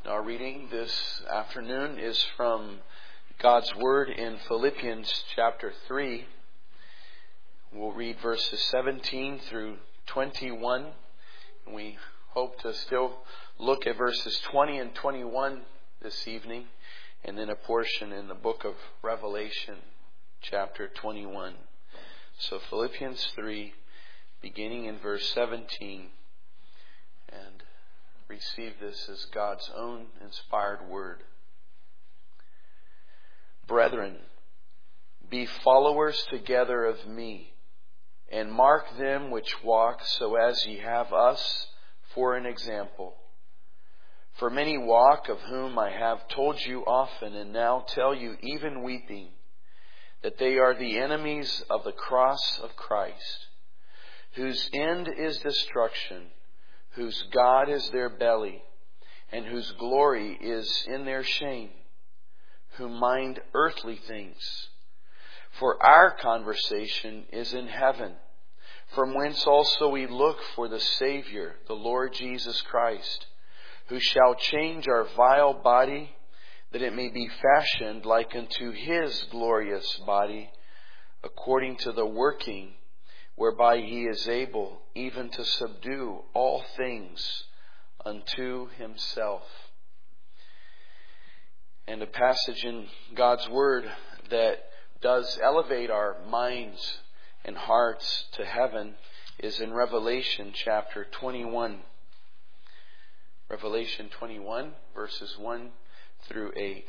Our reading this afternoon is from God's Word in Philippians chapter 3. We'll read verses 17 through 21. And we hope to still look at verses 20 and 21 this evening, and then a portion in the book of Revelation chapter 21. So Philippians 3, beginning in verse 17, and receive this as God's own inspired word. Brethren, be followers together of me, and mark them which walk so as ye have us for an example. For many walk, of whom I have told you often, and now tell you even weeping, that they are the enemies of the cross of Christ, whose end is destruction, whose God is their belly, and whose glory is in their shame, who mind earthly things. For our conversation is in heaven, from whence also we look for the Savior, the Lord Jesus Christ, who shall change our vile body, that it may be fashioned like unto His glorious body, according to the working whereby He is able even to subdue all things unto Himself. And a passage in God's Word that does elevate our minds and hearts to heaven is in Revelation chapter 21. Revelation 21, verses 1 through 8.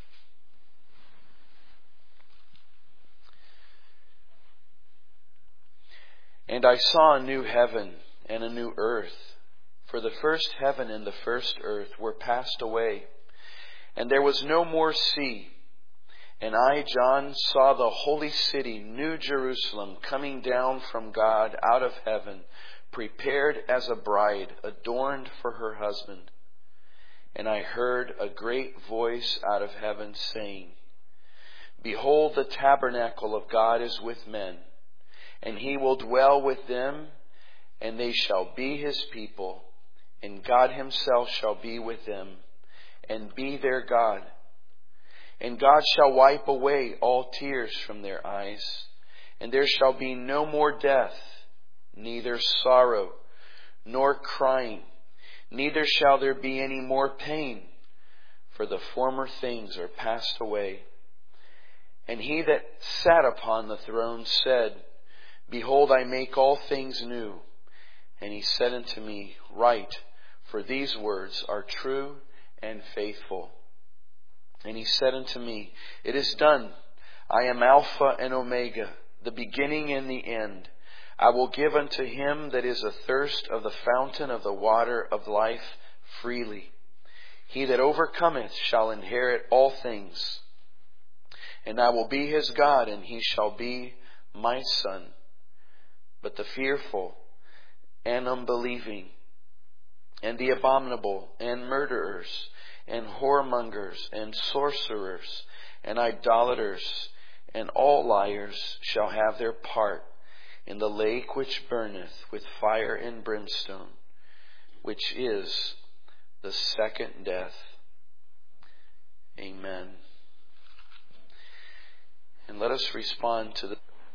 And I saw a new heaven and a new earth, for the first heaven and the first earth were passed away, and there was no more sea. And I, John, saw the holy city, New Jerusalem, coming down from God out of heaven, prepared as a bride, adorned for her husband. And I heard a great voice out of heaven saying, Behold, the tabernacle of God is with men, and He will dwell with them, and they shall be His people, and God Himself shall be with them, and be their God. And God shall wipe away all tears from their eyes, and there shall be no more death, neither sorrow, nor crying, neither shall there be any more pain, for the former things are passed away. And He that sat upon the throne said, Behold, I make all things new. And He said unto me, Write, for these words are true and faithful. And He said unto me, It is done. I am Alpha and Omega, the beginning and the end. I will give unto him that is athirst of the fountain of the water of life freely. He that overcometh shall inherit all things. And I will be his God, and he shall be my son. But the fearful and unbelieving, and the abominable, and murderers, and whoremongers, and sorcerers, and idolaters, and all liars shall have their part in the lake which burneth with fire and brimstone, which is the second death. Amen. And let us respond to the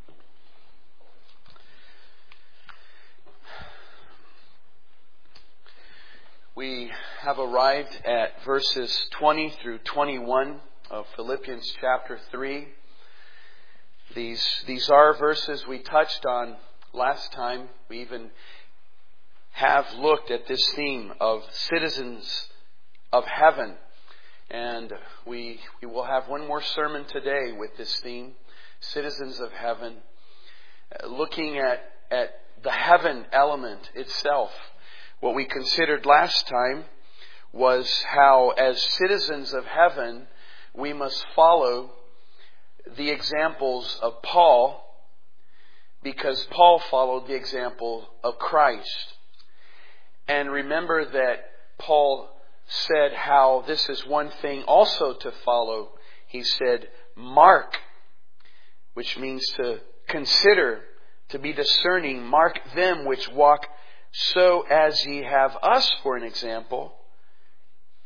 We have arrived at verses 20 through 21 of Philippians chapter 3. These are verses we touched on last time. We even have looked at this theme of citizens of heaven. And we will have one more sermon today with this theme, citizens of heaven, looking at the heaven element itself. What we considered last time was how, as citizens of heaven, we must follow the examples of Paul, because Paul followed the example of Christ. And remember that Paul said how this is one thing also to follow. He said, mark, which means to consider, to be discerning. Mark them which walk so as ye have us for an example.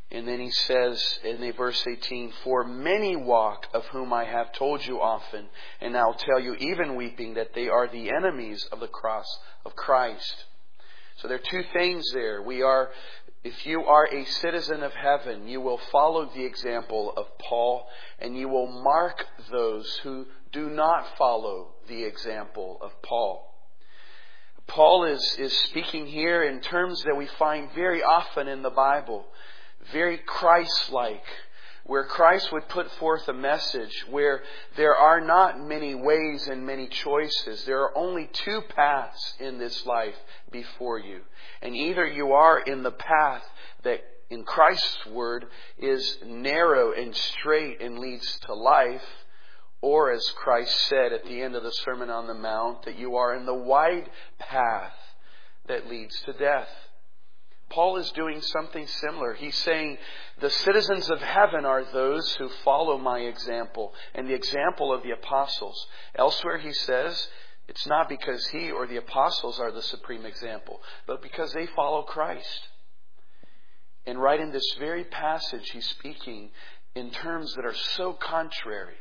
And then he says in verse 18, "For many walk, of whom I have told you often, and now tell you even weeping, that they are the enemies of the cross of Christ." So there are two things there. If you are a citizen of heaven, you will follow the example of Paul, and you will mark those who do not follow the example of Paul. Paul is speaking here in terms that we find very often in the Bible. Very Christ-like, where Christ would put forth a message where there are not many ways and many choices. There are only two paths in this life before you. And either you are in the path that in Christ's word is narrow and straight and leads to life, or as Christ said at the end of the Sermon on the Mount, that you are in the wide path that leads to death. Paul is doing something similar. He's saying the citizens of heaven are those who follow my example and the example of the apostles. Elsewhere he says it's not because he or the apostles are the supreme example, but because they follow Christ. And right in this very passage he's speaking in terms that are so contrary.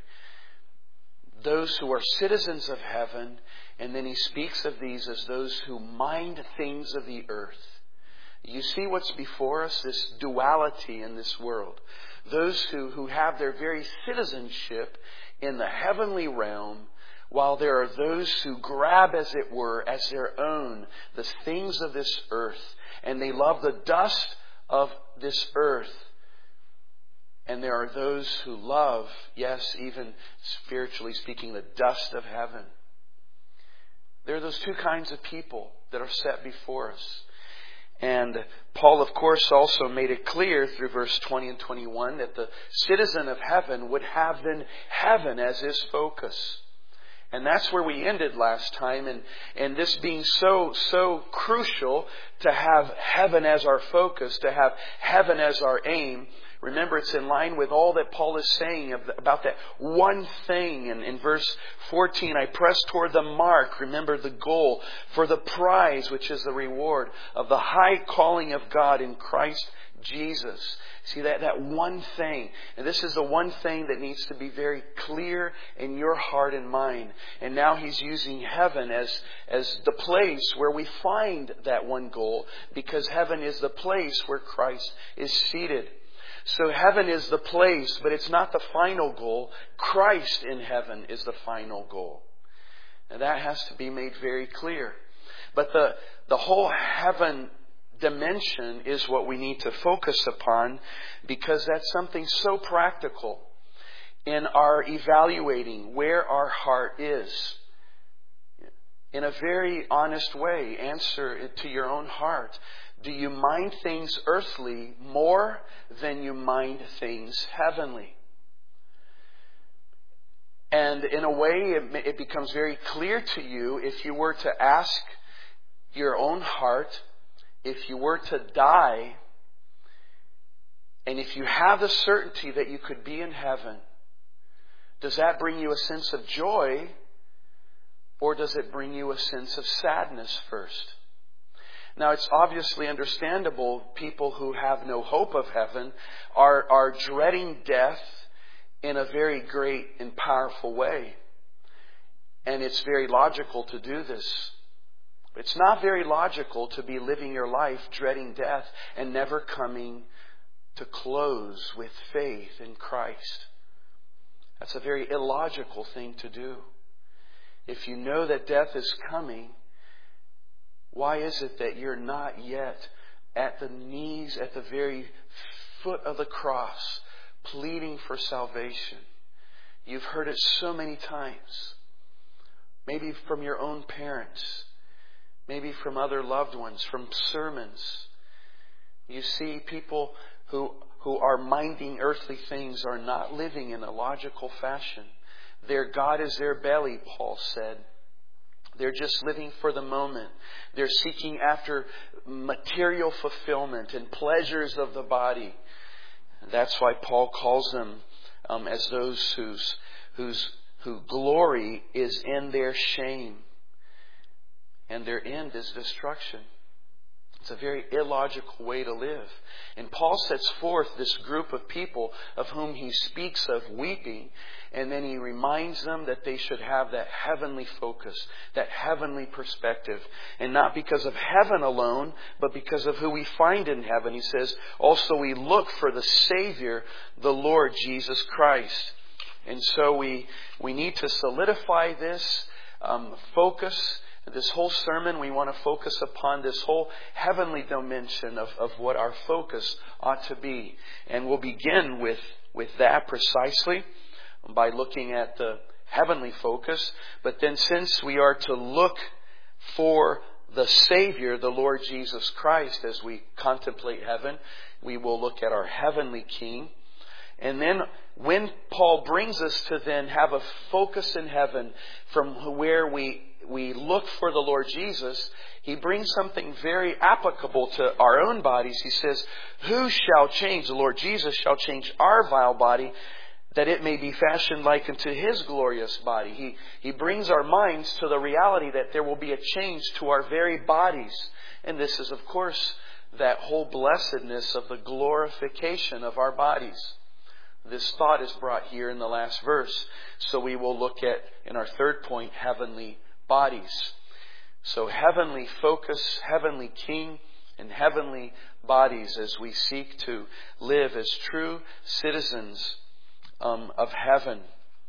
Those who are citizens of heaven, and then he speaks of these as those who mind things of the earth. You see what's before us, this duality in this world. Those who have their very citizenship in the heavenly realm, while there are those who grab, as it were, as their own, the things of this earth. And they love the dust of this earth. And there are those who love, yes, even spiritually speaking, the dust of heaven. There are those two kinds of people that are set before us. And Paul, of course, also made it clear through verse 20 and 21 that the citizen of heaven would have then heaven as his focus. And that's where we ended last time. And this being so crucial to have heaven as our focus, to have heaven as our aim. Remember, it's in line with all that Paul is saying about that one thing. And in verse 14, I press toward the mark, remember the goal, for the prize, which is the reward of the high calling of God in Christ Jesus. See that one thing. And this is the one thing that needs to be very clear in your heart and mind. And now he's using heaven as the place where we find that one goal, because heaven is the place where Christ is seated. So heaven is the place, but it's not the final goal. Christ in heaven is the final goal. And that has to be made very clear. But the whole heaven dimension is what we need to focus upon, because that's something so practical in our evaluating where our heart is. In a very honest way, answer it to your own heart. Do you mind things earthly more than you mind things heavenly? And in a way, it becomes very clear to you if you were to ask your own heart, if you were to die, and if you have the certainty that you could be in heaven, does that bring you a sense of joy, or does it bring you a sense of sadness first? Now, it's obviously understandable people who have no hope of heaven are dreading death in a very great and powerful way. And it's very logical to do this. It's not very logical to be living your life dreading death and never coming to close with faith in Christ. That's a very illogical thing to do. If you know that death is coming, why is it that you're not yet at the knees, at the very foot of the cross, pleading for salvation? You've heard it so many times. Maybe from your own parents. Maybe from other loved ones, from sermons. You see, people who are minding earthly things are not living in a logical fashion. Their God is their belly, Paul said. They're just living for the moment. They're seeking after material fulfillment and pleasures of the body. That's why Paul calls them as those whose glory is in their shame. And their end is destruction. It's a very illogical way to live. And Paul sets forth this group of people of whom he speaks of weeping, and then he reminds them that they should have that heavenly focus, that heavenly perspective. And not because of heaven alone, but because of who we find in heaven. He says, also we look for the Savior, the Lord Jesus Christ. And so we need to solidify this focus. This whole sermon, we want to focus upon this whole heavenly dimension of what our focus ought to be. And we'll begin with that precisely by looking at the heavenly focus. But then since we are to look for the Savior, the Lord Jesus Christ, as we contemplate heaven, we will look at our heavenly King. And then when Paul brings us to then have a focus in heaven from where we look for the Lord Jesus, he brings something very applicable to our own bodies. He says, who shall change? The Lord Jesus shall change our vile body, that it may be fashioned like unto His glorious body. He brings our minds to the reality that there will be a change to our very bodies. And this is, of course, that whole blessedness of the glorification of our bodies. This thought is brought here in the last verse. So we will look at, in our third point, heavenly bodies. So heavenly focus, heavenly King, and heavenly bodies as we seek to live as true citizens of heaven.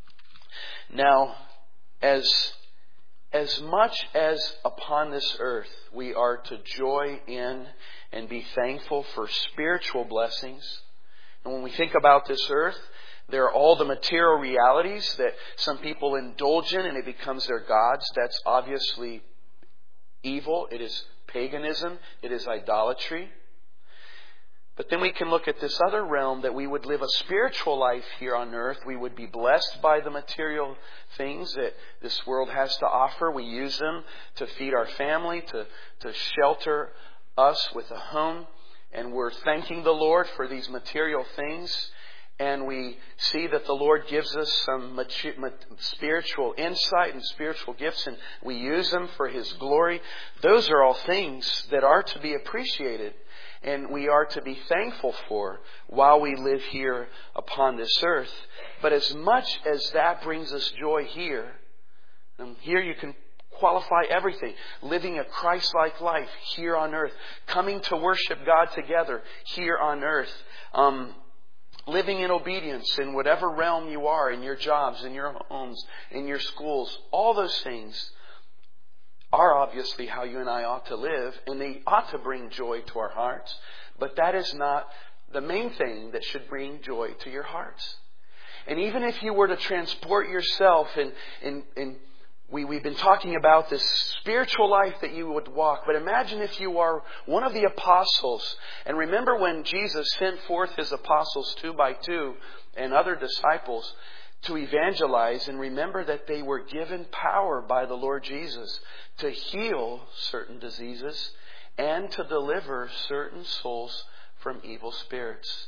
Now, as much as upon this earth we are to joy in and be thankful for spiritual blessings, and when we think about this earth, there are all the material realities that some people indulge in and it becomes their gods. That's obviously evil. It is paganism. It is idolatry. But then we can look at this other realm, that we would live a spiritual life here on earth. We would be blessed by the material things that this world has to offer. We use them to feed our family, to shelter us with a home. And we're thanking the Lord for these material things. And we see that the Lord gives us some spiritual insight and spiritual gifts, and we use them for His glory. Those are all things that are to be appreciated and we are to be thankful for while we live here upon this earth. But as much as that brings us joy here, and here you can qualify everything. Living a Christ-like life here on earth. Coming to worship God together here on earth. Living in obedience in whatever realm you are, in your jobs, in your homes, in your schools. All those things are obviously how you and I ought to live, and they ought to bring joy to our hearts. But that is not the main thing that should bring joy to your hearts. And even if you were to transport yourself we've been talking about this spiritual life that you would walk. But imagine if you are one of the apostles. And remember when Jesus sent forth His apostles 2 by 2 and other disciples to evangelize. And remember that they were given power by the Lord Jesus to heal certain diseases and to deliver certain souls from evil spirits.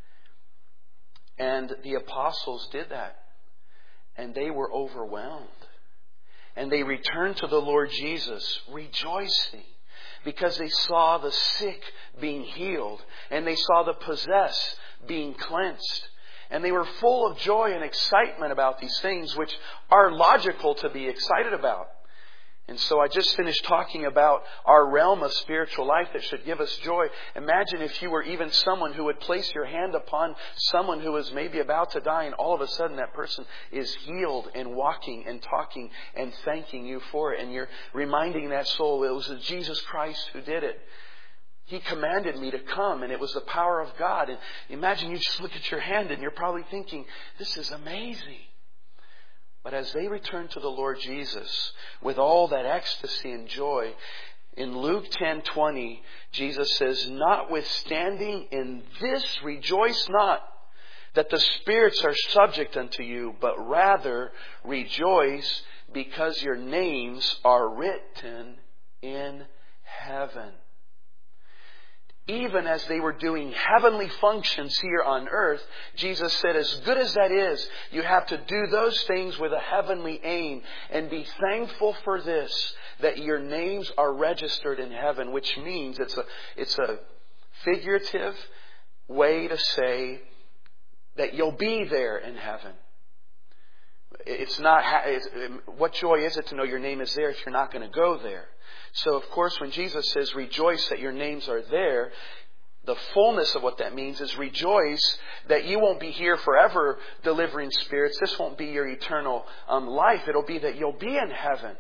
And the apostles did that. And they were overwhelmed. And they returned to the Lord Jesus rejoicing because they saw the sick being healed and they saw the possessed being cleansed. And they were full of joy and excitement about these things which are logical to be excited about. And so I just finished talking about our realm of spiritual life that should give us joy. Imagine if you were even someone who would place your hand upon someone who is maybe about to die, and all of a sudden that person is healed and walking and talking and thanking you for it. And you're reminding that soul it was Jesus Christ who did it. He commanded me to come, and it was the power of God. And imagine you just look at your hand and you're probably thinking, this is amazing. But as they returned to the Lord Jesus with all that ecstasy and joy, in Luke 10:20, Jesus says, notwithstanding in this rejoice not that the spirits are subject unto you, but rather rejoice because your names are written in heaven. even as they were doing heavenly functions here on earth, Jesus said, as good as that is, you have to do those things with a heavenly aim and be thankful for this, that your names are registered in heaven, which means it's a figurative way to say that you'll be there in heaven. What joy is it to know your name is there if you're not going to go there? So, of course, when Jesus says, rejoice that your names are there, the fullness of what that means is rejoice that you won't be here forever delivering spirits. This won't be your eternal life. It'll be that you'll be in heaven.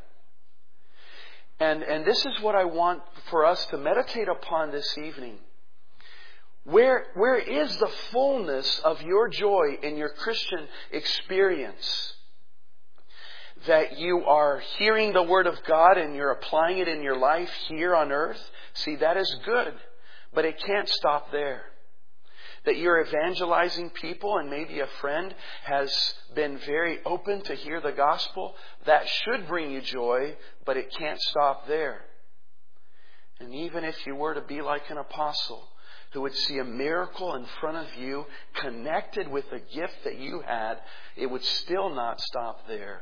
And this is what I want for us to meditate upon this evening. Where is the fullness of your joy in your Christian experience? That you are hearing the Word of God and you're applying it in your life here on earth. See, that is good. But it can't stop there. That you're evangelizing people and maybe a friend has been very open to hear the gospel. That should bring you joy, but it can't stop there. And even if you were to be like an apostle who would see a miracle in front of you connected with a gift that you had, it would still not stop there.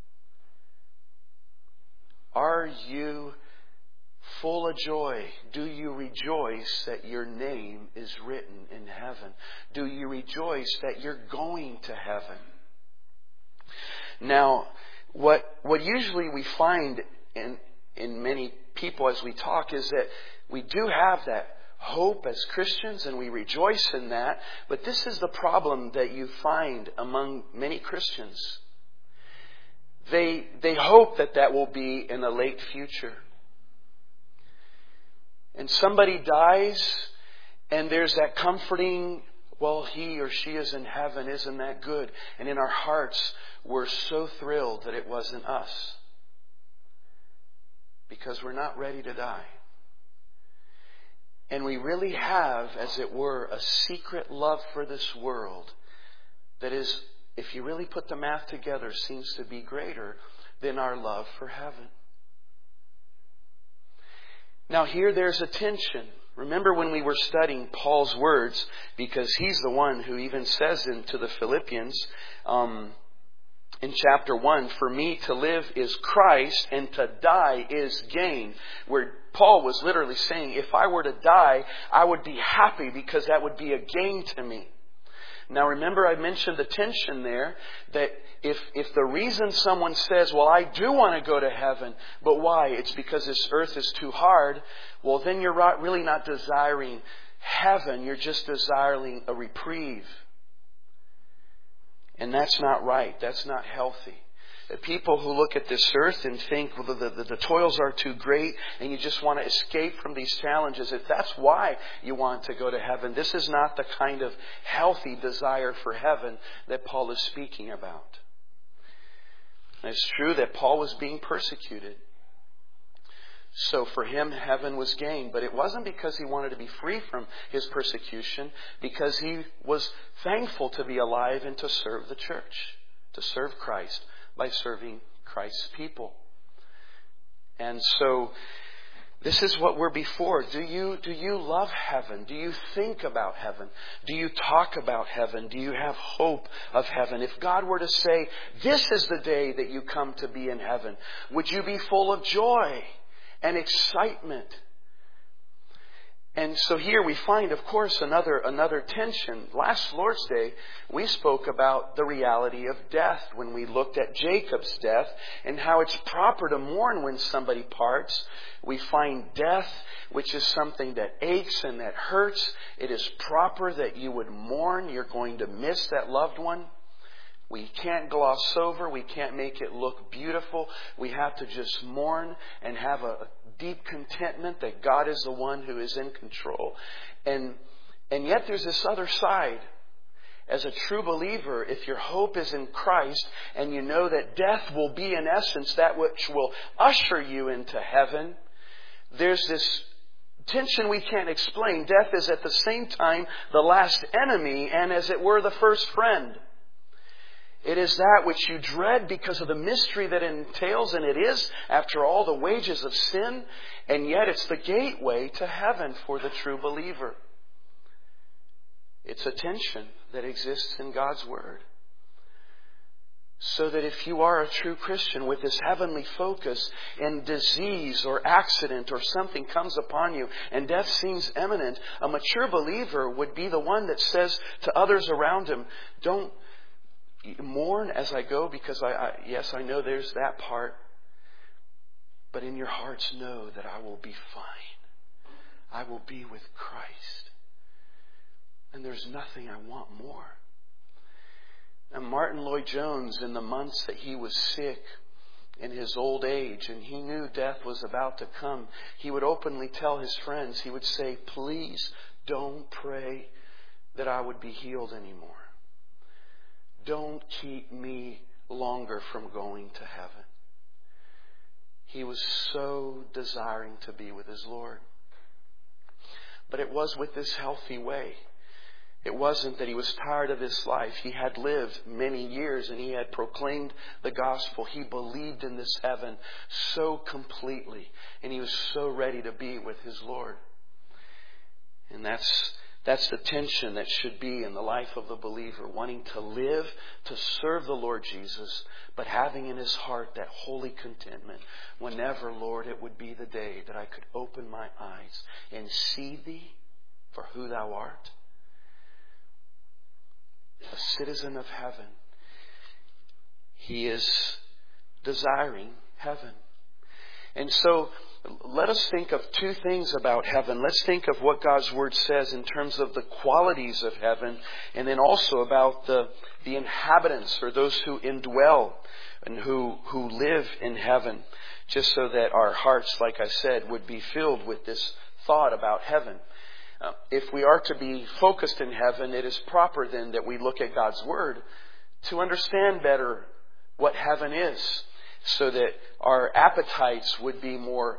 Are you full of joy? Do you rejoice that your name is written in heaven? Do you rejoice that you're going to heaven? Now, what usually we find in many people as we talk is that we do have that hope as Christians and we rejoice in that. But this is the problem that you find among many Christians. They hope that will be in the late future. And somebody dies and there's that comforting, well, he or she is in heaven, isn't that good? And in our hearts, we're so thrilled that it wasn't us. Because we're not ready to die. And we really have, as it were, a secret love for this world that is, if you really put the math together, seems to be greater than our love for heaven. Now here there's a tension. Remember when we were studying Paul's words, because he's the one who even says to the Philippians in chapter 1, for me to live is Christ and to die is gain. Where Paul was literally saying, if I were to die, I would be happy because that would be a gain to me. Now remember I mentioned the tension there, that if the reason someone says, well, I do want to go to heaven, but why? It's because this earth is too hard. Well, then you're really not desiring heaven. You're just desiring a reprieve. And that's not right. That's not healthy. People who look at this earth and think, well, the toils are too great and you just want to escape from these challenges, if that's why you want to go to heaven, this is not the kind of healthy desire for heaven that Paul is speaking about. And it's true that Paul was being persecuted. So for him, heaven was gain. But it wasn't because he wanted to be free from his persecution, because he was thankful to be alive and to serve the church, to serve Christ by serving Christ's people. And so this is what we're before. Do you love heaven? Do you think about heaven? Do you talk about heaven? Do you have hope of heaven? If God were to say, this is the day that you come to be in heaven, would you be full of joy and excitement? And so here we find, of course, another tension. Last Lord's Day, we spoke about the reality of death when we looked at Jacob's death and how it's proper to mourn when somebody parts. We find death, which is something that aches and that hurts. It is proper that you would mourn. You're going to miss that loved one. We can't gloss over. We can't make it look beautiful. We have to just mourn and have a deep contentment that God is the one who is in control. And yet there's this other side. As a true believer, if your hope is in Christ and you know that death will be in essence that which will usher you into heaven, there's this tension we can't explain. Death is at the same time the last enemy and, as it were, the first friend. It is that which you dread because of the mystery that it entails, and it is, after all, the wages of sin, and yet it's the gateway to heaven for the true believer. It's a tension that exists in God's Word. So that if you are a true Christian with this heavenly focus, and disease or accident or something comes upon you and death seems imminent, a mature believer would be the one that says to others around him, don't mourn as I go, because yes, I know there's that part, but in your hearts know that I will be fine. I will be with Christ. And there's nothing I want more. And Martin Lloyd-Jones, in the months that he was sick in his old age and he knew death was about to come, he would openly tell his friends, he would say, please don't pray that I would be healed anymore. Don't keep me longer from going to heaven. He was so desiring to be with his Lord. But it was with this healthy way. It wasn't that he was tired of his life. He had lived many years and he had proclaimed the gospel. He believed in this heaven so completely. And he was so ready to be with his Lord. And that's the tension that should be in the life of the believer. Wanting to live, to serve the Lord Jesus, but having in his heart that holy contentment. Whenever, Lord, it would be the day that I could open my eyes and see Thee for who Thou art. A citizen of heaven. He is desiring heaven. And so let us think of two things about heaven. Let's think of what God's Word says in terms of the qualities of heaven, and then also about the inhabitants, or those who indwell and who live in heaven, just so that our hearts, like I said, would be filled with this thought about heaven. If we are to be focused in heaven, it is proper then that we look at God's Word to understand better what heaven is, so that our appetites would be more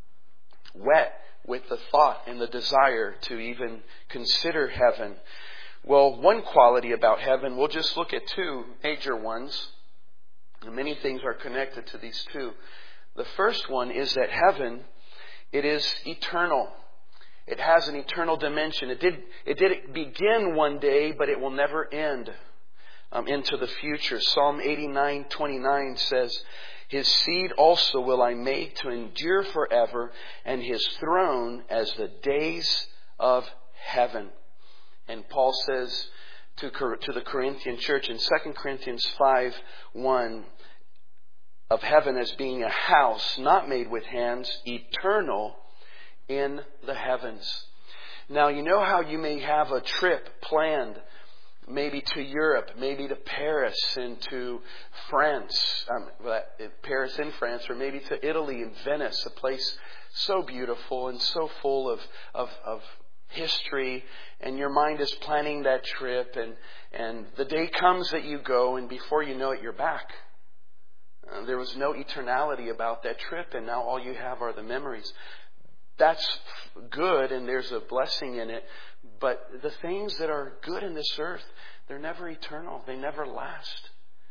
wet with the thought and the desire to even consider heaven. Well, one quality about heaven, we'll just look at two major ones. And many things are connected to these two. The first one is that heaven, it is eternal. It has an eternal dimension. It did begin one day, but it will never end into the future. Psalm 89:29 says, His seed also will I make to endure forever, and His throne as the days of heaven. And Paul says to the Corinthian church in 2 Corinthians 5:1, of heaven as being a house not made with hands, eternal in the heavens. Now, you know how you may have a trip planned, maybe to Europe, maybe to Paris and to France, Paris in France, or maybe to Italy and Venice, a place so beautiful and so full of history, and your mind is planning that trip, and the day comes that you go, and before you know it, you're back. There was no eternality about that trip, and now all you have are the memories. That's good, and there's a blessing in it. But the things that are good in this earth, they're never eternal. They never last.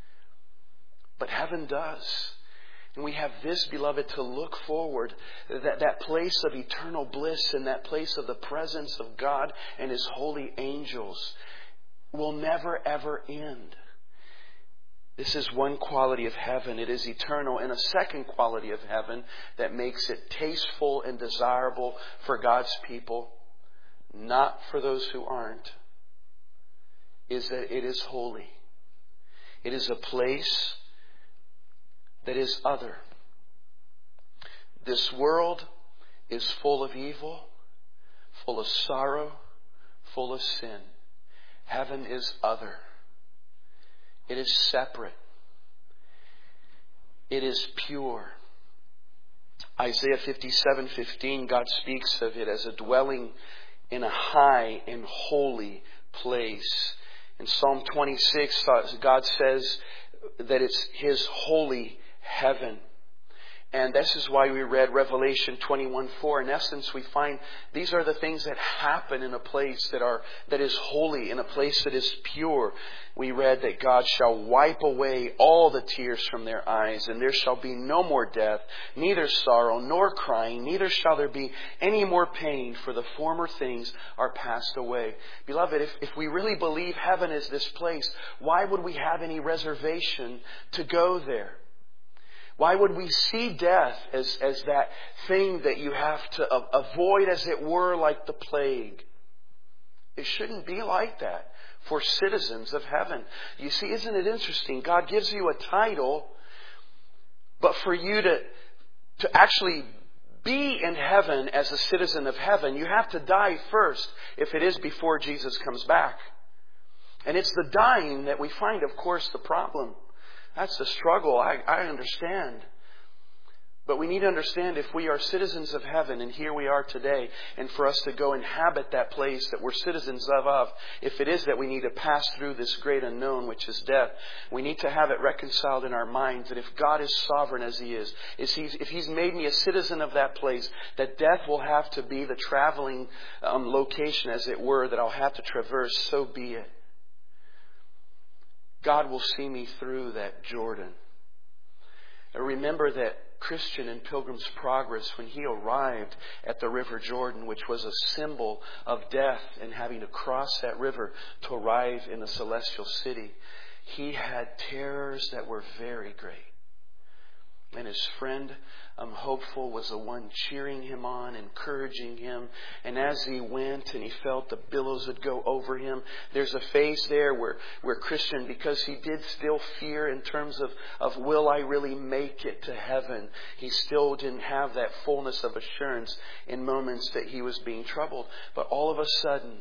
But heaven does. And we have this, beloved, to look forward. That place of eternal bliss and that place of the presence of God and His holy angels will never, ever end. This is one quality of heaven. It is eternal. And a second quality of heaven that makes it tasteful and desirable for God's people, not for those who aren't, is that it is holy. It is a place that is other. This world is full of evil, full of sorrow, full of sin. Heaven is other. It is separate. It is pure. Isaiah 57:15, God speaks of it as a dwelling in a high and holy place. In Psalm 26, God says that it's His holy heaven. And this is why we read Revelation 21:4. In essence, we find these are the things that happen in a place that is holy, in a place that is pure. We read that God shall wipe away all the tears from their eyes, and there shall be no more death, neither sorrow nor crying, neither shall there be any more pain, for the former things are passed away. Beloved, if we really believe heaven is this place, why would we have any reservation to go there? Why would we see death as that thing that you have to avoid, as it were, like the plague? It shouldn't be like that for citizens of heaven. You see, isn't it interesting? God gives you a title, but for you to actually be in heaven as a citizen of heaven, you have to die first, if it is before Jesus comes back. And it's the dying that we find, of course, the problem. That's the struggle. I understand. But we need to understand, if we are citizens of heaven, and here we are today, and for us to go inhabit that place that we're citizens of, if it is that we need to pass through this great unknown, which is death, we need to have it reconciled in our minds that if God is sovereign as He is, if He's made me a citizen of that place, that death will have to be the traveling location, as it were, that I'll have to traverse, so be it. God will see me through that Jordan. I remember that Christian in Pilgrim's Progress, when he arrived at the River Jordan, which was a symbol of death and having to cross that river to arrive in the celestial city, he had terrors that were very great. And his friend, Hopeful, was the one cheering him on, encouraging him. And as he went and he felt the billows would go over him, there's a phase there where Christian, because he did still fear in terms of will I really make it to heaven, he still didn't have that fullness of assurance in moments that he was being troubled. But all of a sudden,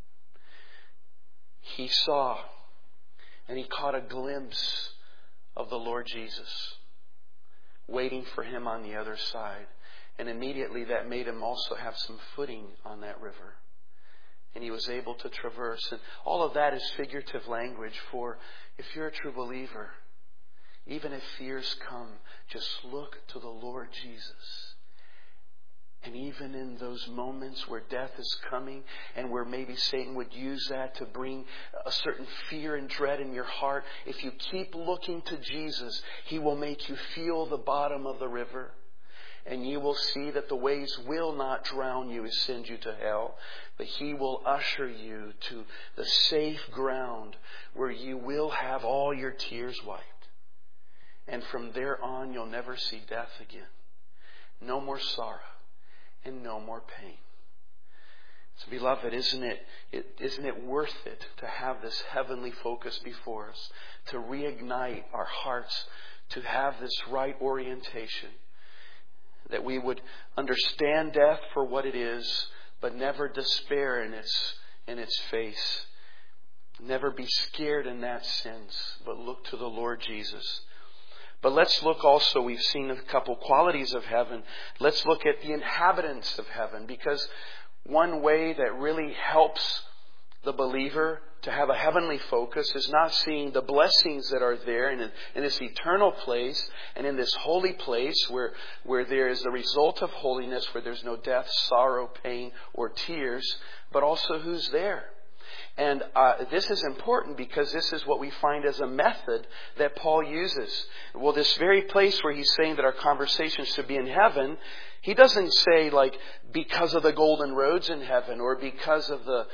he saw and he caught a glimpse of the Lord Jesus waiting for him on the other side. And immediately that made him also have some footing on that river. And he was able to traverse. And all of that is figurative language for, if you're a true believer, even if fears come, just look to the Lord Jesus. And even in those moments where death is coming, and where maybe Satan would use that to bring a certain fear and dread in your heart, if you keep looking to Jesus, He will make you feel the bottom of the river. And you will see that the waves will not drown you and send you to hell, but He will usher you to the safe ground where you will have all your tears wiped. And from there on, you'll never see death again. No more sorrow. And no more pain. So, beloved, isn't it worth it to have this heavenly focus before us, to reignite our hearts, to have this right orientation, that we would understand death for what it is, but never despair in its face, never be scared in that sense, but look to the Lord Jesus. But let's look also, we've seen a couple qualities of heaven. Let's look at the inhabitants of heaven, because one way that really helps the believer to have a heavenly focus is not seeing the blessings that are there in this eternal place and in this holy place where there is the result of holiness, where there's no death, sorrow, pain, or tears, but also who's there. And this is important because this is what we find as a method that Paul uses. Well, this very place where he's saying that our conversation should be in heaven, he doesn't say like because of the golden roads in heaven, or because of the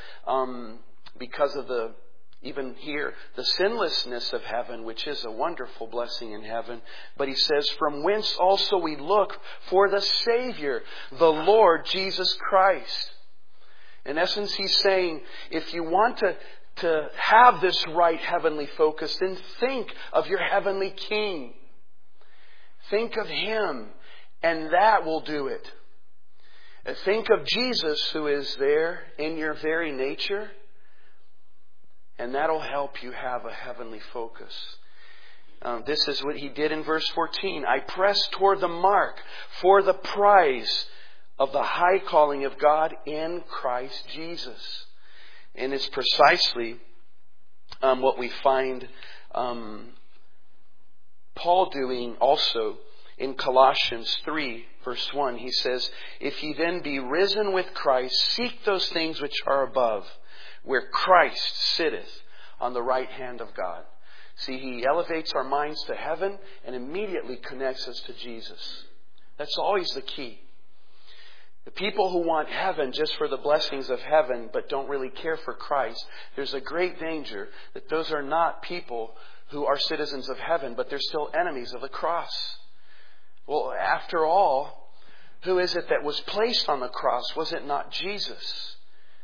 even here the sinlessness of heaven, which is a wonderful blessing in heaven. But he says, from whence also we look for the Savior, the Lord Jesus Christ. In essence, he's saying, if you want to have this right heavenly focus, then think of your heavenly King. Think of Him, and that will do it. Think of Jesus, who is there in your very nature, and that'll help you have a heavenly focus. This is what he did in verse 14. I press toward the mark for the prize of the high calling of God in Christ Jesus. And it's precisely what we find Paul doing also In Colossians 3, verse 1, he says, "If ye then be risen with Christ, seek those things which are above, where Christ sitteth on the right hand of God." See, he elevates our minds to heaven and immediately connects us to Jesus. That's always the key. The people who want heaven just for the blessings of heaven but don't really care for Christ, there's a great danger that those are not people who are citizens of heaven, but they're still enemies of the cross. Well, after all, who is it that was placed on the cross? Was it not Jesus?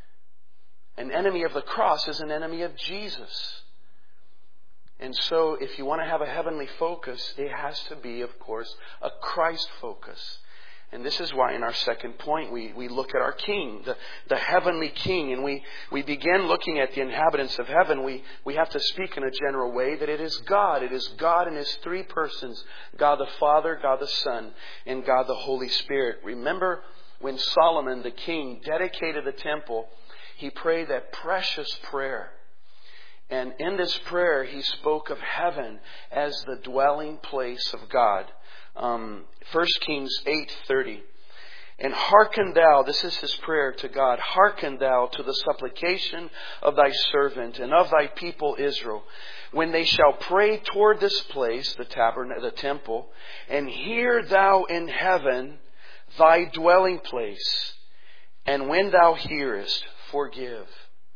An enemy of the cross is an enemy of Jesus. And so if you want to have a heavenly focus, it has to be, of course, a Christ focus. And this is why in our second point we look at our King, the heavenly King, and we begin looking at the inhabitants of heaven. We have to speak in a general way that it is God. It is God in His three persons, God the Father, God the Son, and God the Holy Spirit. Remember when Solomon, the king, dedicated the temple, he prayed that precious prayer. And in this prayer, he spoke of heaven as the dwelling place of God. 1 Kings 8:30. "And hearken thou," this is his prayer to God, "hearken thou to the supplication of thy servant and of thy people Israel, when they shall pray toward this place," the temple, "and hear thou in heaven thy dwelling place, and when thou hearest, forgive."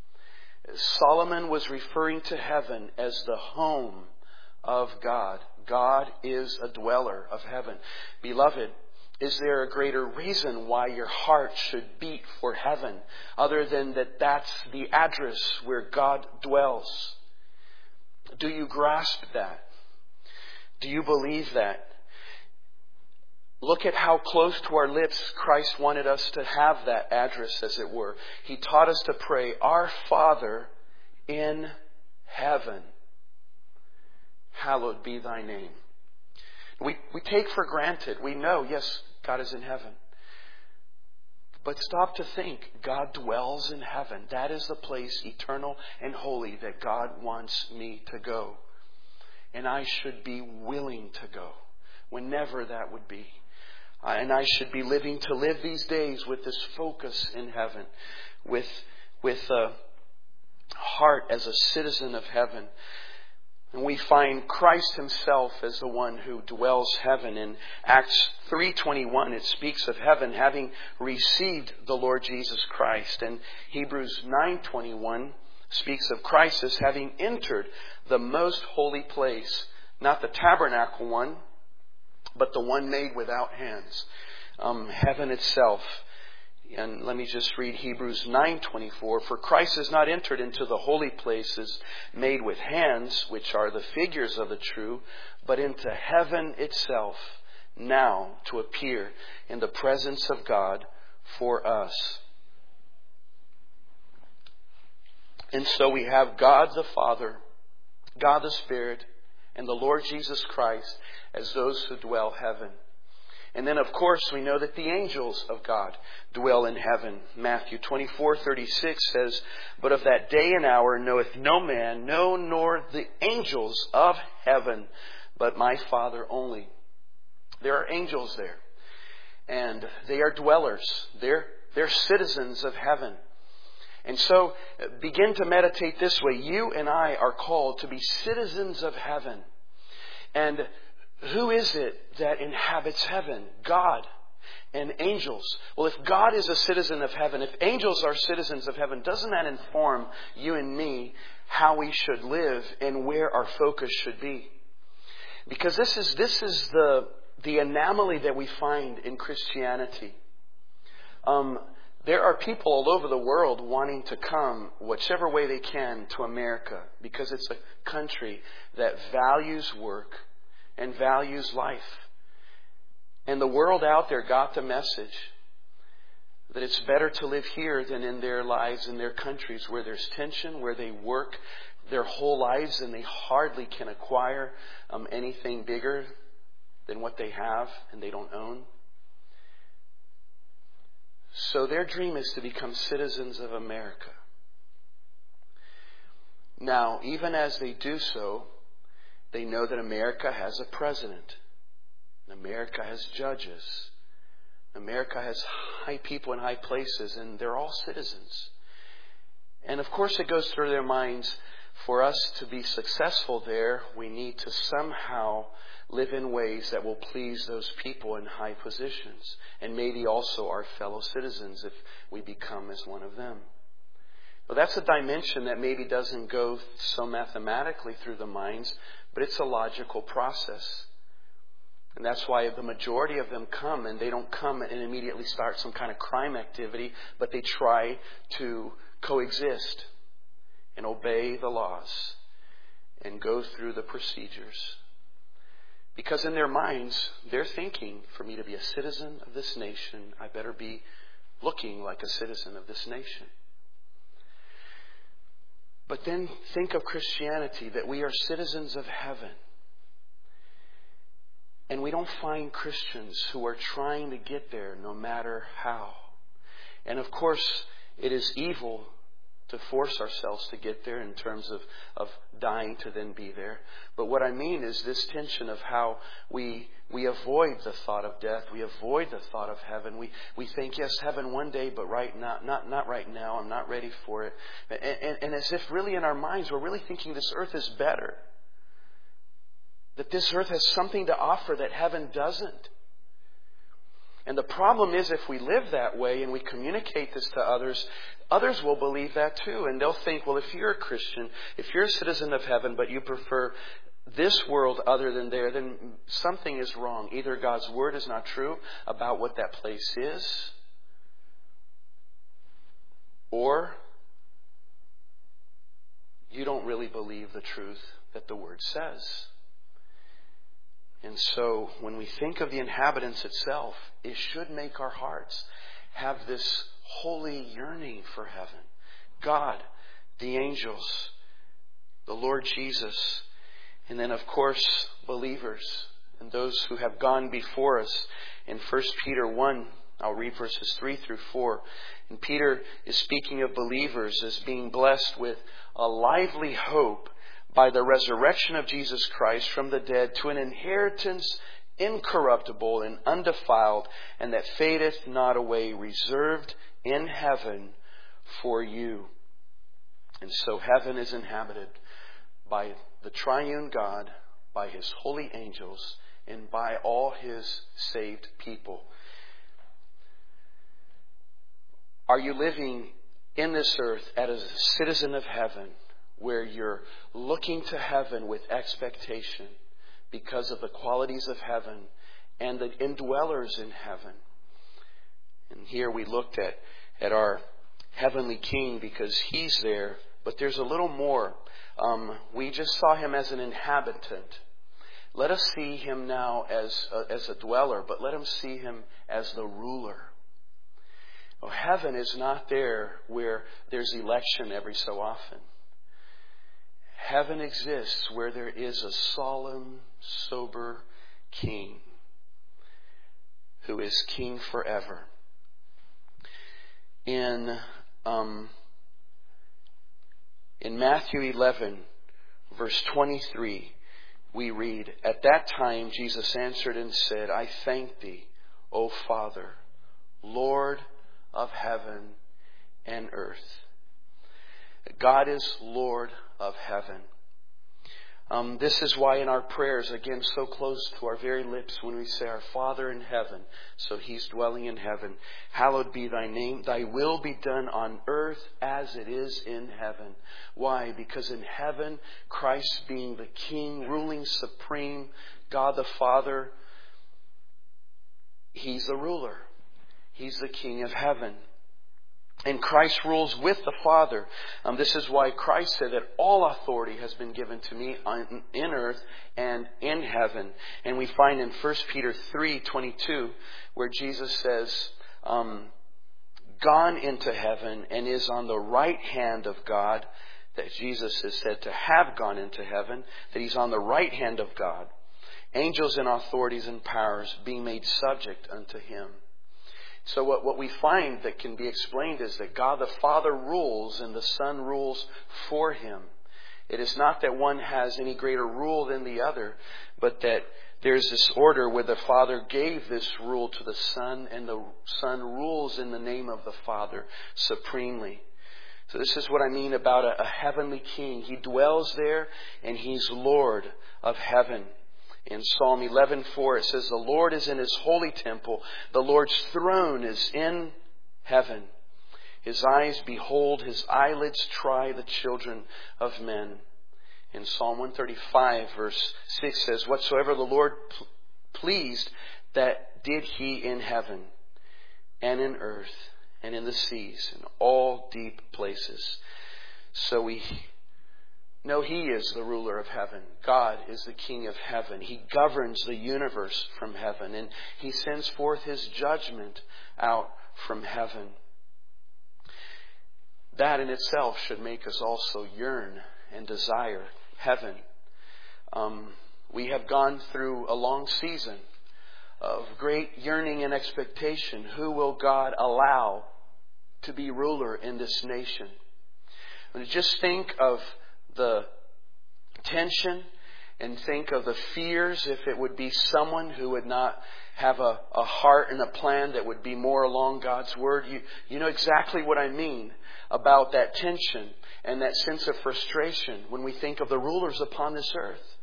Solomon was referring to heaven as the home of God. God is a dweller of heaven. Beloved, is there a greater reason why your heart should beat for heaven other than that that's the address where God dwells? Do you grasp that? Do you believe that? Look at how close to our lips Christ wanted us to have that address, as it were. He taught us to pray, "Our Father in heaven, hallowed be thy name." We take for granted. We know, yes, God is in heaven. But stop to think. God dwells in heaven. That is the place eternal and holy that God wants me to go. And I should be willing to go, whenever that would be. And I should be living to live these days with this focus in heaven, with a heart as a citizen of heaven. And we find Christ Himself as the one who dwells heaven. In Acts 3:21, it speaks of heaven having received the Lord Jesus Christ. And Hebrews 9:21 speaks of Christ as having entered the most holy place, not the tabernacle one, but the one made without hands, heaven itself. And let me just read Hebrews 9:24. "For Christ has not entered into the holy places made with hands, which are the figures of the true, but into heaven itself, now to appear in the presence of God for us." And so we have God the Father, God the Spirit, and the Lord Jesus Christ as those who dwell heaven. And then, of course, we know that the angels of God dwell in heaven. Matthew 24:36 says, "But of that day and hour knoweth no man, no, nor the angels of heaven, but my Father only." There are angels there. And they are dwellers. They're citizens of heaven. And so, begin to meditate this way. You and I are called to be citizens of heaven. And who is it that inhabits heaven? God and angels. Well, if God is a citizen of heaven, if angels are citizens of heaven, doesn't that inform you and me how we should live and where our focus should be? Because this is the anomaly that we find in Christianity. There are people all over the world wanting to come, whichever way they can, to America because it's a country that values work and values life. And the world out there got the message that it's better to live here than in their lives in their countries where there's tension, where they work their whole lives and they hardly can acquire anything bigger than what they have and they don't own. So their dream is to become citizens of America. Now, even as they do so, they know that America has a president. America has judges. America has high people in high places, and they're all citizens. And of course it goes through their minds, for us to be successful there, we need to somehow live in ways that will please those people in high positions, and maybe also our fellow citizens if we become as one of them. Well, that's a dimension that maybe doesn't go so mathematically through the minds, but it's a logical process. And that's why the majority of them come, and they don't come and immediately start some kind of crime activity, but they try to coexist and obey the laws and go through the procedures. Because in their minds, they're thinking, for me to be a citizen of this nation, I better be looking like a citizen of this nation. But then think of Christianity, that we are citizens of heaven. And we don't find Christians who are trying to get there no matter how. And of course, it is evil to force ourselves to get there in terms of dying to then be there. But what I mean is this tension of how we avoid the thought of death. We avoid the thought of heaven. We think, yes, heaven one day, but not right now. I'm not ready for it. And as if really in our minds, we're really thinking this earth is better. That this earth has something to offer that heaven doesn't. And the problem is, if we live that way and we communicate this to others, others will believe that too. And they'll think, well, if you're a Christian, if you're a citizen of heaven, but you prefer this world other than there, then something is wrong. Either God's Word is not true about what that place is, or you don't really believe the truth that the Word says. And so when we think of the inhabitants itself, it should make our hearts have this holy yearning for heaven. God, the angels, the Lord Jesus, and then of course believers and those who have gone before us. In 1 Peter 1, I'll read verses 3 through 4. And Peter is speaking of believers as being blessed with a lively hope by the resurrection of Jesus Christ from the dead, to an inheritance incorruptible and undefiled, and that fadeth not away, reserved in heaven for you. And so heaven is inhabited by the triune God, by His holy angels, and by all His saved people. Are you living in this earth as a citizen of heaven, where you're looking to heaven with expectation because of the qualities of heaven and the indwellers in heaven? And here we looked at our heavenly King because He's there, but there's a little more. We just saw Him as an inhabitant. Let us see Him now as a dweller, but let Him see Him as the ruler. Well, heaven is not there where there's election every so often. Heaven exists where there is a solemn, sober King who is King forever. In Matthew 11, verse 23, we read, "At that time Jesus answered and said, I thank Thee, O Father, Lord of heaven and earth." God is Lord of heaven. This is why in our prayers, again, so close to our very lips, when we say, Our Father in heaven, so He's dwelling in heaven, hallowed be Thy name, Thy will be done on earth as it is in heaven. Why? Because in heaven, Christ being the King, ruling supreme, God the Father, He's the ruler. He's the King of heaven. And Christ rules with the Father. This is why Christ said that all authority has been given to me in earth and in heaven. And we find in 1 Peter 3:22 where Jesus says, gone into heaven and is on the right hand of God. That Jesus is said to have gone into heaven. That He's on the right hand of God. Angels and authorities and powers being made subject unto Him. So what we find that can be explained is that God the Father rules and the Son rules for Him. It is not that one has any greater rule than the other, but that there's this order where the Father gave this rule to the Son, and the Son rules in the name of the Father supremely. So this is what I mean about a heavenly King. He dwells there, and He's Lord of heaven. In Psalm 11:4 it says, "The Lord is in His holy temple. The Lord's throne is in heaven. His eyes behold, His eyelids try the children of men." In Psalm 135 verse 6 says, "Whatsoever the Lord pleased, that did He in heaven and in earth and in the seas and all deep places." So we know He is the ruler of heaven. God is the King of heaven. He governs the universe from heaven, and He sends forth His judgment out from heaven. That in itself should make us also yearn and desire heaven. We have gone through a long season of great yearning and expectation. Who will God allow to be ruler in this nation? And just think of the tension and think of the fears if it would be someone who would not have a heart and a plan that would be more along God's Word. You know exactly what I mean about that tension and that sense of frustration when we think of the rulers upon this earth.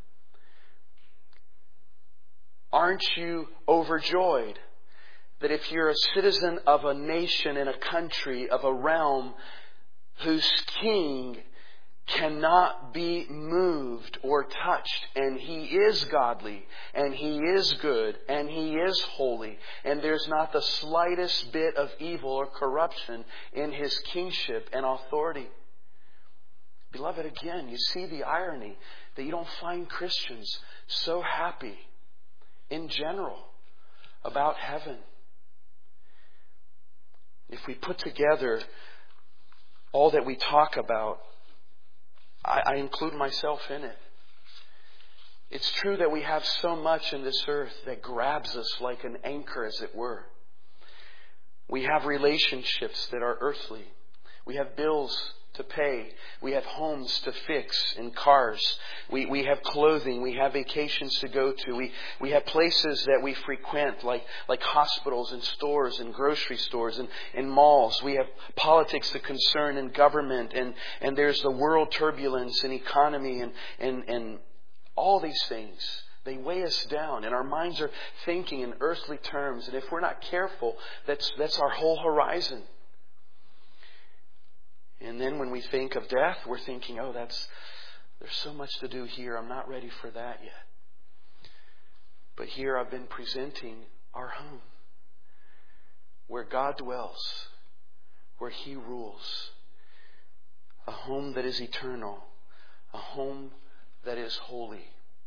Aren't you overjoyed that if you're a citizen of a nation, in a country, of a realm whose king cannot be moved or touched, and He is godly, and He is good, and He is holy, and there's not the slightest bit of evil or corruption in His kingship and authority? Beloved, again, you see the irony that you don't find Christians so happy in general about heaven. If we put together all that we talk about, I include myself in it. It's true that we have so much in this earth that grabs us like an anchor, as it were. We have relationships that are earthly. We have bills to pay. We have homes to fix and cars. We have clothing. We have vacations to go to. We have places that we frequent like hospitals and stores and grocery stores and malls. We have politics that concern in government, and there's the world turbulence and economy and all these things. They weigh us down, and our minds are thinking in earthly terms, and if we're not careful, that's our whole horizon. And then when we think of death, we're thinking, oh, there's so much to do here. I'm not ready for that yet. But here I've been presenting our home, where God dwells, where He rules. A home that is eternal, a home that is holy.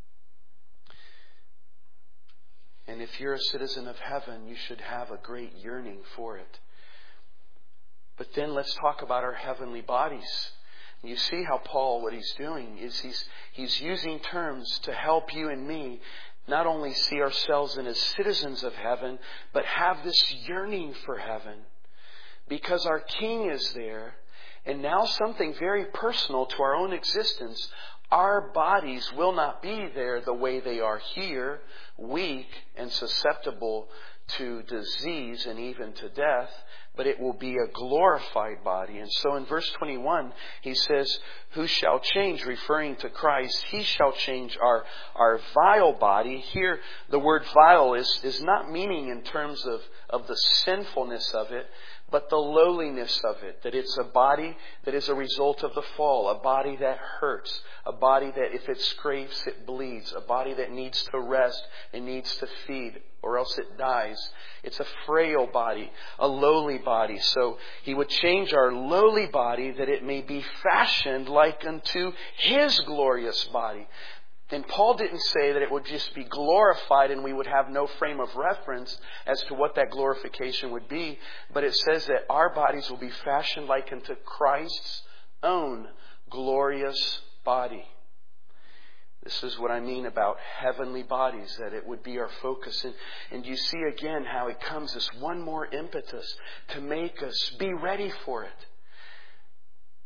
And if you're a citizen of heaven, you should have a great yearning for it. But then let's talk about our heavenly bodies. You see how Paul, what he's doing is he's using terms to help you and me not only see ourselves as citizens of heaven, but have this yearning for heaven. Because our King is there, and now something very personal to our own existence. Our bodies will not be there the way they are here, weak and susceptible to disease and even to death, but it will be a glorified body. And so in verse 21, he says, who shall change, referring to Christ, He shall change our vile body. Here, the word vile is not meaning in terms of the sinfulness of it, but the lowliness of it, that it's a body that is a result of the fall, a body that hurts, a body that if it scrapes, it bleeds, a body that needs to rest and needs to feed, or else it dies. It's a frail body, a lowly body. So He would change our lowly body that it may be fashioned like unto His glorious body. And Paul didn't say that it would just be glorified and we would have no frame of reference as to what that glorification would be. But it says that our bodies will be fashioned like unto Christ's own glorious body. This is what I mean about heavenly bodies, that it would be our focus. And you see again how it comes as one more impetus to make us be ready for it.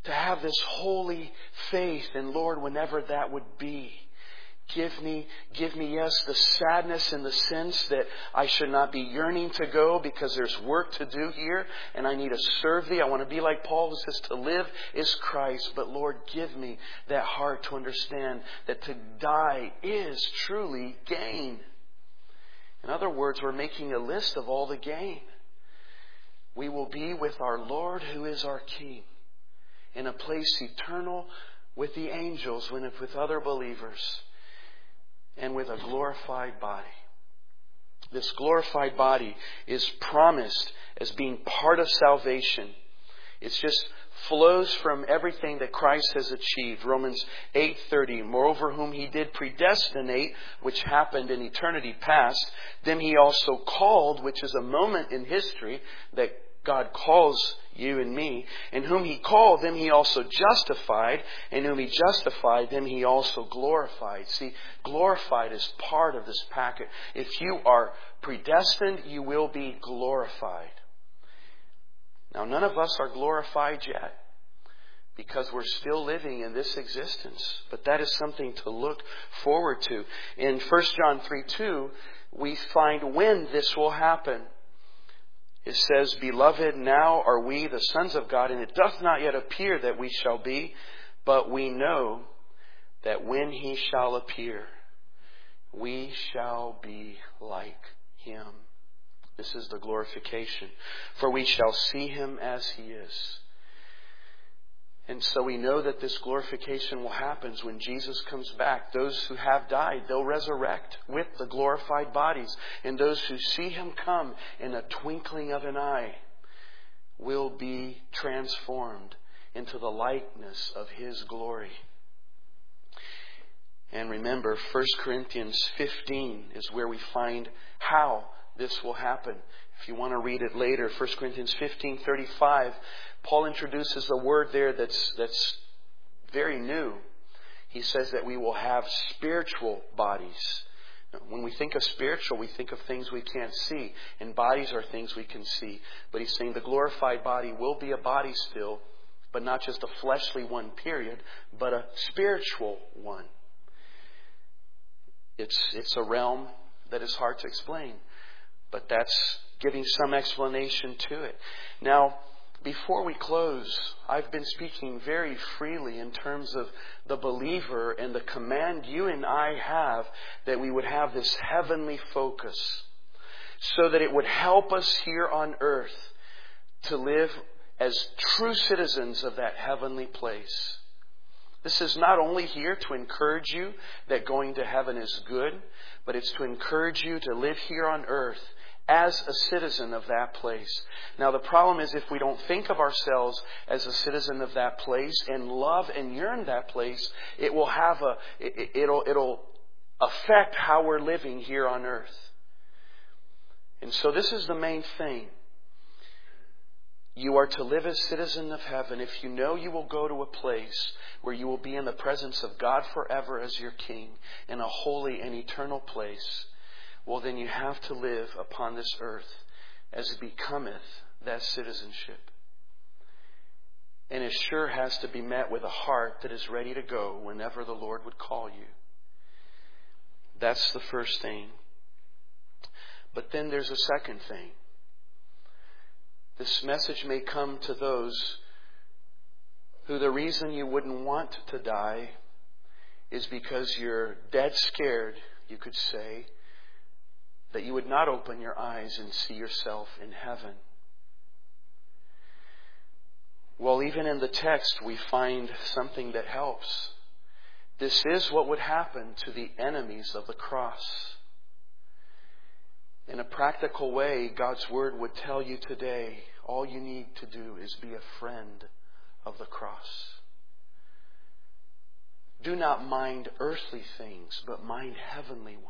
To have this holy faith. And Lord, whenever that would be, give me, yes, the sadness in the sense that I should not be yearning to go because there's work to do here and I need to serve Thee. I want to be like Paul who says to live is Christ. But Lord, give me that heart to understand that to die is truly gain. In other words, we're making a list of all the gain. We will be with our Lord who is our King in a place eternal with the angels, with other believers, and with a glorified body. This glorified body is promised as being part of salvation. It just flows from everything that Christ has achieved. Romans 8:30, moreover whom He did predestinate, which happened in eternity past, them He also called, which is a moment in history that God calls you and me. And whom He called, them He also justified. And whom He justified, them He also glorified. See, glorified is part of this packet. If you are predestined, you will be glorified. Now, none of us are glorified yet because we're still living in this existence. But that is something to look forward to. In 1 John 3:2, we find when this will happen. It says, Beloved, now are we the sons of God, and it doth not yet appear that we shall be, but we know that when He shall appear, we shall be like Him. This is the glorification. For we shall see Him as He is. And so we know that this glorification will happen when Jesus comes back. Those who have died, they'll resurrect with the glorified bodies. And those who see Him come in a twinkling of an eye will be transformed into the likeness of His glory. And remember, 1 Corinthians 15 is where we find how this will happen. If you want to read it later, 1 Corinthians 15:35, Paul introduces a word there that's very new. He says that we will have spiritual bodies. When we think of spiritual, we think of things we can't see. And bodies are things we can see. But he's saying the glorified body will be a body still, but not just a fleshly one, period, but a spiritual one. It's a realm that is hard to explain. But that's giving some explanation to it. Now, before we close, I've been speaking very freely in terms of the believer and the command you and I have that we would have this heavenly focus so that it would help us here on earth to live as true citizens of that heavenly place. This is not only here to encourage you that going to heaven is good, but it's to encourage you to live here on earth as a citizen of that place. Now the problem is if we don't think of ourselves as a citizen of that place and love and yearn that place, it will have it'll affect how we're living here on earth. And so this is the main thing. You are to live as citizen of heaven. If you know you will go to a place where you will be in the presence of God forever as your King, in a holy and eternal place, well, then you have to live upon this earth as it becometh that citizenship. And it sure has to be met with a heart that is ready to go whenever the Lord would call you. That's the first thing. But then there's a second thing. This message may come to those who the reason you wouldn't want to die is because you're dead scared, you could say, that you would not open your eyes and see yourself in heaven. Well, even in the text, we find something that helps. This is what would happen to the enemies of the cross. In a practical way, God's Word would tell you today, all you need to do is be a friend of the cross. Do not mind earthly things, but mind heavenly ones.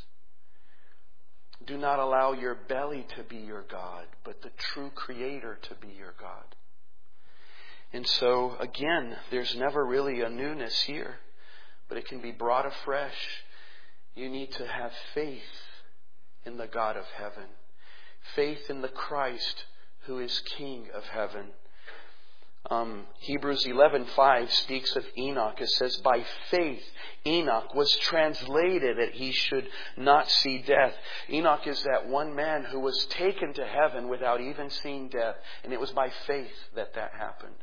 Do not allow your belly to be your God, but the true Creator to be your God. And so, again, there's never really a newness here, but it can be brought afresh. You need to have faith in the God of heaven. Faith in the Christ who is King of heaven. Hebrews 11:5 speaks of Enoch. It says, by faith Enoch was translated that he should not see death. Enoch is that one man who was taken to heaven without even seeing death. And it was by faith that happened.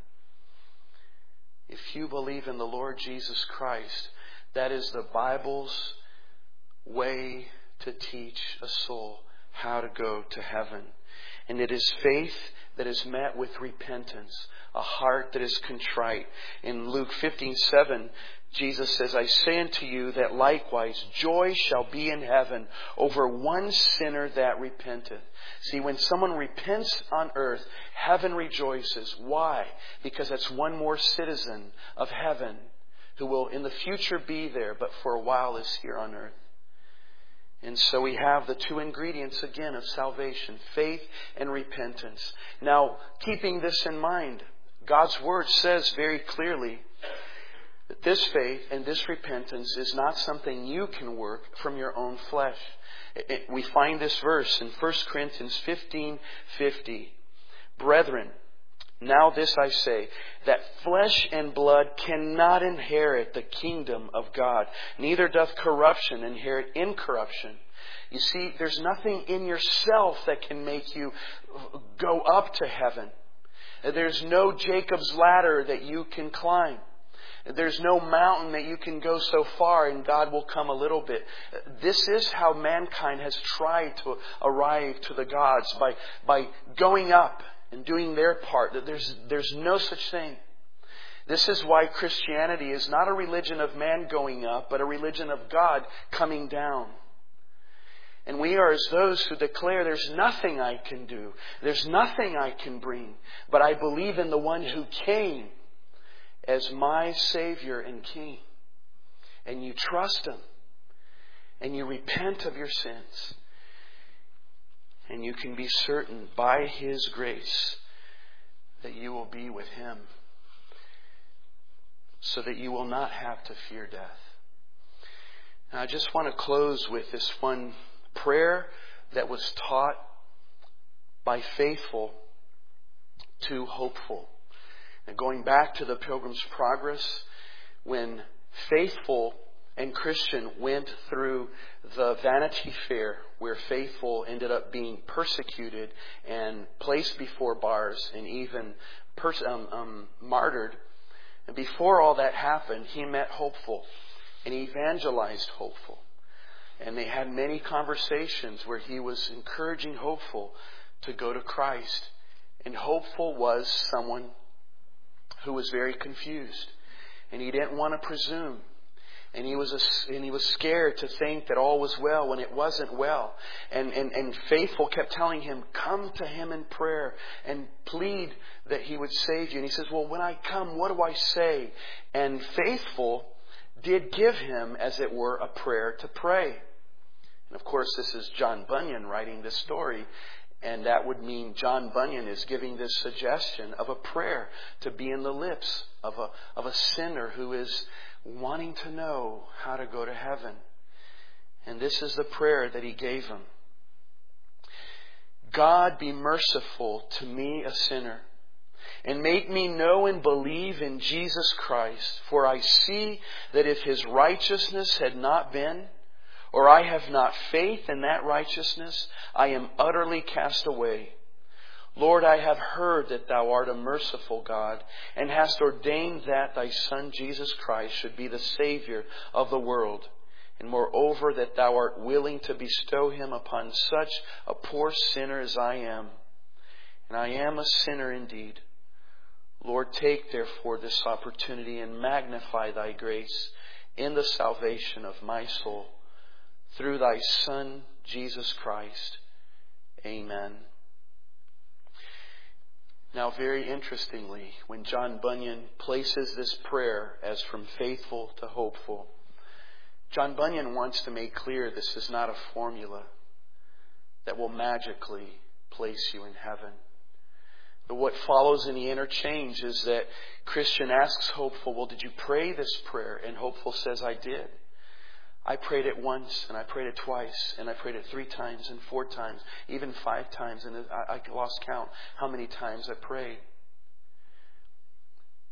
If you believe in the Lord Jesus Christ, that is the Bible's way to teach a soul how to go to heaven. And it is faith that is met with repentance, a heart that is contrite. In Luke 15:7, Jesus says, I say unto you that likewise joy shall be in heaven over one sinner that repenteth. See, when someone repents on earth, heaven rejoices. Why? Because that's one more citizen of heaven who will in the future be there, but for a while is here on earth. And so we have the two ingredients again of salvation, faith and repentance. Now, keeping this in mind, God's Word says very clearly that this faith and this repentance is not something you can work from your own flesh. We find this verse in 1 Corinthians 15:50. Brethren, now this I say, that flesh and blood cannot inherit the kingdom of God, neither doth corruption inherit incorruption. You see, there's nothing in yourself that can make you go up to heaven. There's no Jacob's ladder that you can climb. There's no mountain that you can go so far and God will come a little bit. This is how mankind has tried to arrive to the gods, by going up and doing their part. There's no such thing. This is why Christianity is not a religion of man going up, but a religion of God coming down. And we are as those who declare there's nothing I can do. There's nothing I can bring. But I believe in the one who came as my Savior and King. And you trust Him. And you repent of your sins. And you can be certain by His grace that you will be with Him, so that you will not have to fear death. Now, I just want to close with this one prayer that was taught by faithful to hopeful. And going back to the Pilgrim's Progress, when faithful and Christian went through the Vanity Fair, where faithful ended up being persecuted and placed before bars and even martyred. And before all that happened, he met hopeful and he evangelized hopeful. And they had many conversations where he was encouraging hopeful to go to Christ. And hopeful was someone who was very confused. And he didn't want to presume. And he was scared to think that all was well when it wasn't well. And faithful kept telling him, come to him in prayer and plead that he would save you. And he says, well, when I come, what do I say? And faithful did give him, as it were, a prayer to pray. And of course, this is John Bunyan writing this story. And that would mean John Bunyan is giving this suggestion of a prayer to be in the lips of a sinner who is wanting to know how to go to heaven. And this is the prayer that he gave him. God, be merciful to me, a sinner, and make me know and believe in Jesus Christ. For I see that if His righteousness had not been, or I have not faith in that righteousness, I am utterly cast away. Lord, I have heard that Thou art a merciful God, and hast ordained that Thy Son Jesus Christ should be the Savior of the world. And moreover, that Thou art willing to bestow Him upon such a poor sinner as I am. And I am a sinner indeed. Lord, take therefore this opportunity and magnify Thy grace in the salvation of my soul. Through Thy Son, Jesus Christ. Amen. Now, very interestingly, when John Bunyan places this prayer as from faithful to hopeful, John Bunyan wants to make clear this is not a formula that will magically place you in heaven. But what follows in the interchange is that Christian asks hopeful, well, did you pray this prayer? And hopeful says, I did. I prayed it once, and I prayed it twice, and I prayed it 3 times, and 4 times, even 5 times, and I lost count how many times I prayed.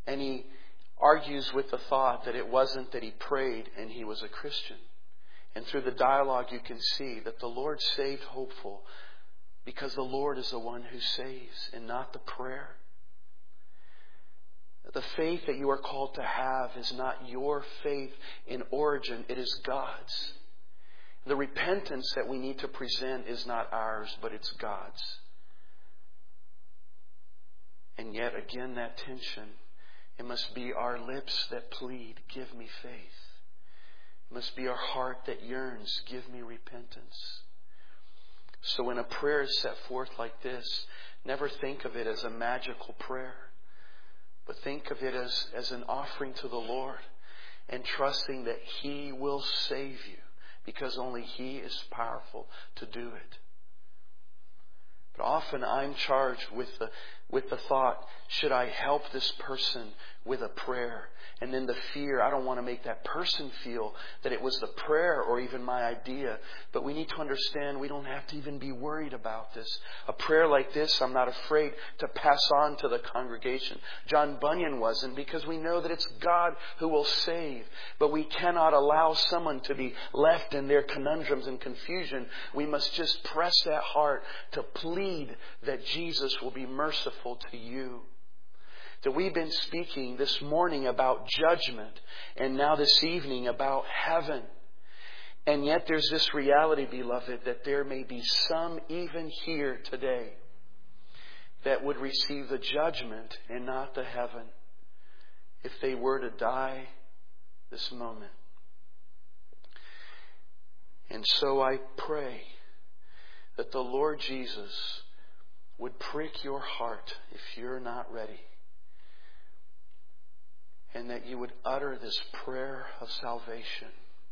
And he argues with the thought that it wasn't that he prayed and he was a Christian. And through the dialogue you can see that the Lord saved Hopeful because the Lord is the one who saves and not the prayer. The faith that you are called to have is not your faith in origin, it is God's. The repentance that we need to present is not ours, but it's God's. And yet again that tension. It must be our lips that plead, give me faith. It must be our heart that yearns, give me repentance. So when a prayer is set forth like this, never think of it as a magical prayer, but think of it as an offering to the Lord and trusting that He will save you because only He is powerful to do it. But often I'm charged with the thought, should I help this person with a prayer? And then the fear, I don't want to make that person feel that it was the prayer or even my idea. But we need to understand we don't have to even be worried about this. A prayer like this, I'm not afraid to pass on to the congregation. John Bunyan wasn't, because we know that it's God who will save. But we cannot allow someone to be left in their conundrums and confusion. We must just press that heart to plead that Jesus will be merciful to you. That we've been speaking this morning about judgment and now this evening about heaven. And yet there's this reality, beloved, that there may be some even here today that would receive the judgment and not the heaven if they were to die this moment. And so I pray that the Lord Jesus would prick your heart if you're not ready. And that you would utter this prayer of salvation,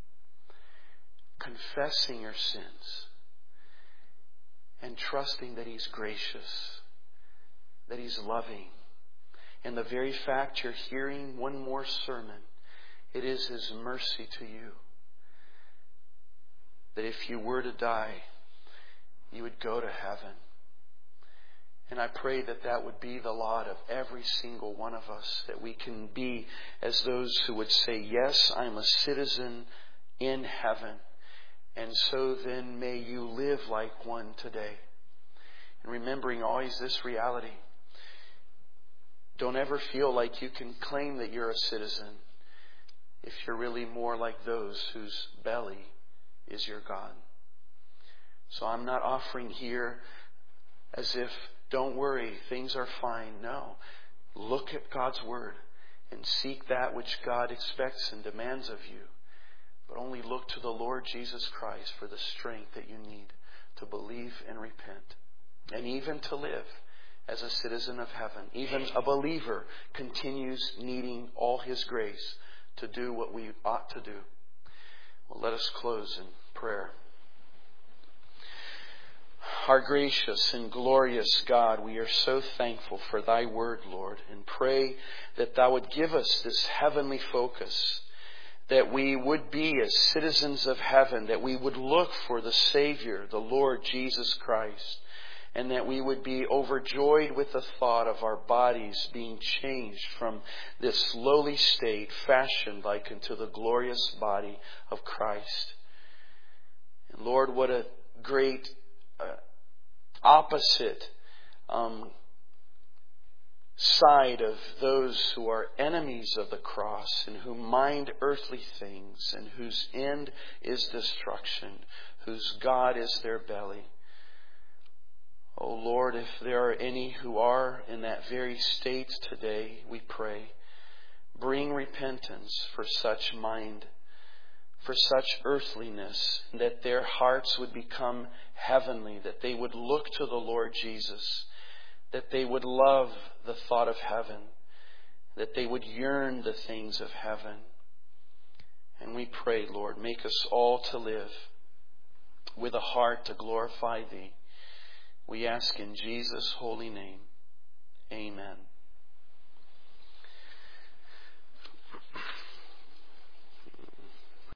confessing your sins and trusting that He's gracious, that He's loving. And the very fact you're hearing one more sermon, it is His mercy to you. That if you were to die, you would go to heaven. And I pray that that would be the lot of every single one of us, that we can be as those who would say, yes, I'm a citizen in heaven. And so then may you live like one today. And remembering always this reality. Don't ever feel like you can claim that you're a citizen if you're really more like those whose belly is your God. So I'm not offering here as if, don't worry, things are fine. No. Look at God's Word and seek that which God expects and demands of you. But only look to the Lord Jesus Christ for the strength that you need to believe and repent. And even to live as a citizen of heaven. Even a believer continues needing all His grace to do what we ought to do. Well, let us close in prayer. Our gracious and glorious God, we are so thankful for Thy Word, Lord, and pray that Thou would give us this heavenly focus, that we would be as citizens of heaven, that we would look for the Savior, the Lord Jesus Christ, and that we would be overjoyed with the thought of our bodies being changed from this lowly state, fashioned like unto the glorious body of Christ. And Lord, what a great opposite side of those who are enemies of the cross and who mind earthly things and whose end is destruction, whose God is their belly. Oh Lord, if there are any who are in that very state today, we pray, bring repentance for such mind, for such earthliness, that their hearts would become heavenly, that they would look to the Lord Jesus, that they would love the thought of heaven, that they would yearn the things of heaven. And we pray, Lord, make us all to live with a heart to glorify Thee. We ask in Jesus' holy name. Amen.